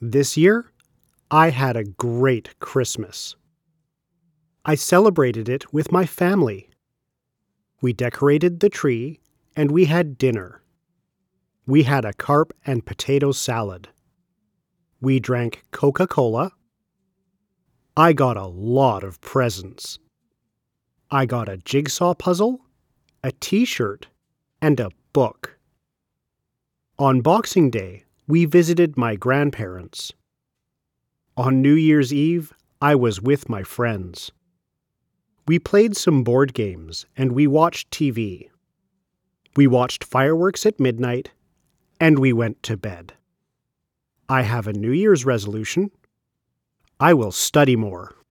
This year, I had a great Christmas. I celebrated it with my family. We decorated the tree and we had dinner. We had a carp and potato salad. We drank Coca-Cola. I got a lot of presents. I got a jigsaw puzzle, a t-shirt, and a book. On Boxing Day, we visited my grandparents. On New Year's Eve, I was with my friends. We played some board games and we watched TV. We watched fireworks at midnight and we went to bed. I have a New Year's resolution. I will study more.